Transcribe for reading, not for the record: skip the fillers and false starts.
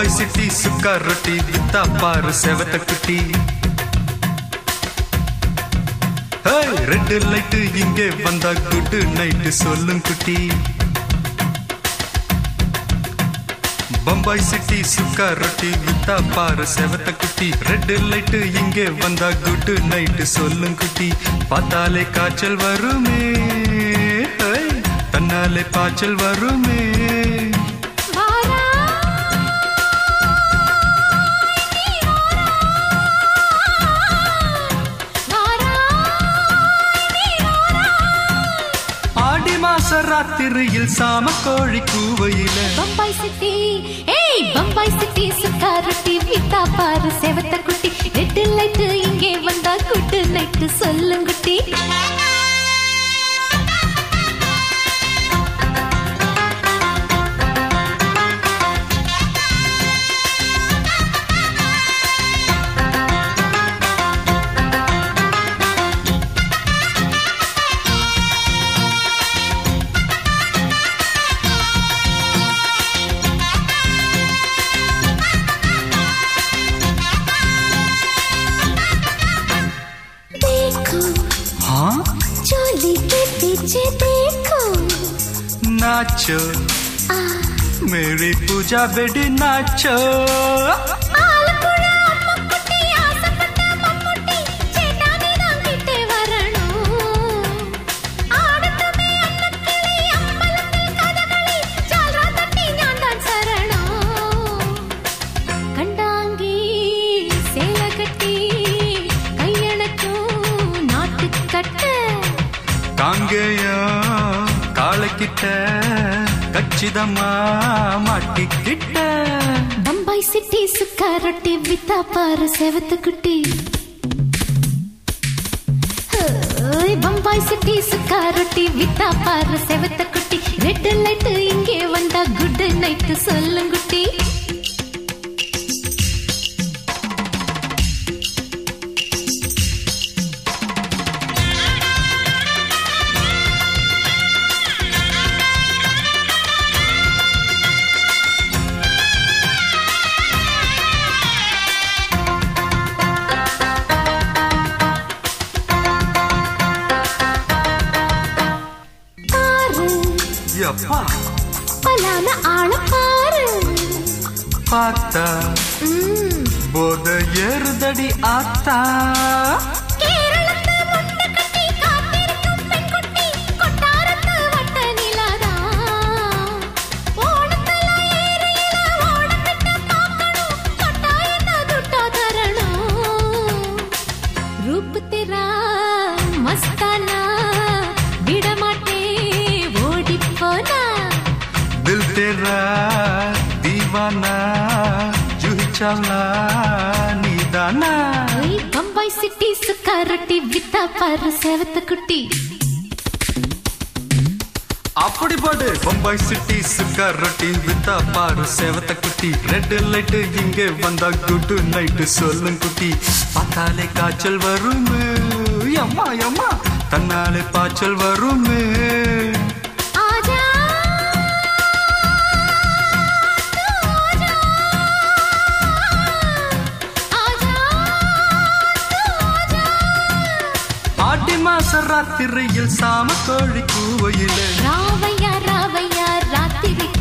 Bombay city சுக்கா ரொட்டி வித்தா பாரு செவத்த குட்டி. ரெட் லைட்டு இங்கே வந்தா குட் நைட்டு சொல்லும் குட்டி. பம்பாய் சிட்டி சுக்கா ரொட்டி வித்தா பாரு செவத்த குட்டி. ரெட் லைட்டு இங்கே வந்தா குட் நைட்டு சொல்லும் குட்டி. பார்த்தாலே காய்ச்சல் வருமே, தன்னாலே பாய்ச்சல் வருமே. ராத்திரியில் சாம கோழி கூவையில பம்பாய் சிட்டி, ஏய் பம்பாய் சிட்டி சுக்கா ரொட்டி வித்தா பாரு செவத்த குட்டி. ரெட் லைட் இங்கே வந்தா குட் நைட் சொல்லுங்குட்டி. चोली के पीछे देखो, नाचो मेरी पूजा बेटी नाचो. காங்கேயா காலக்கிட்ட கச்சிதமா மாட்டிக்கிட்ட. பம்பாய் சிட்டி சுக்கா ரொட்டி வித்தா பாரு செவத்த குட்டி. பம்பாய் சிட்டி சுக்கா ரொட்டி வித்தா பாரு செவத்த குட்டி. ரெட் லைட் இங்கே வந்தா குட் நைட் சொல்லுங்குட்டி. பலான ஆள பாரு, பார்த்தா போத ஏறுதடி ஆத்தா. கேரளத்து முட்டை கட்டி காத்திருக்கும் பெண் குட்டி, கொட்டாரத்து வட்ட நிலாதா. ஓணத்துல ஏரியில ஓடப்பிட்ட பார்க்கணும், தொட்டா என்ன துட்டா தரணும். ரூப் தெரா மஸ்தானா விடமாட்டே ஓடி போனா. दिल तेरा दीवाना जूही चावला नीदाना. बम्बई सिटी सुक्का रोटी वित्ता पारू सेवत कुटी. அப்படி பாடு பம்பாய் சிட்டி சுக்கா ரொட்டி வித்தா பாரு செவத்த குட்டி. ரெட் லைட் இங்கே வந்தா குட் நைட் சொல்லும் குட்டி. பார்த்தாலே காய்ச்சல் வருமே, அம்மா அம்மா தன்னாலே பாய்ச்சல் வருமே. ஆடி மாச ராத்திரியில் சாம கோழி கூவையில ராவையா ராவையா ராத்திரி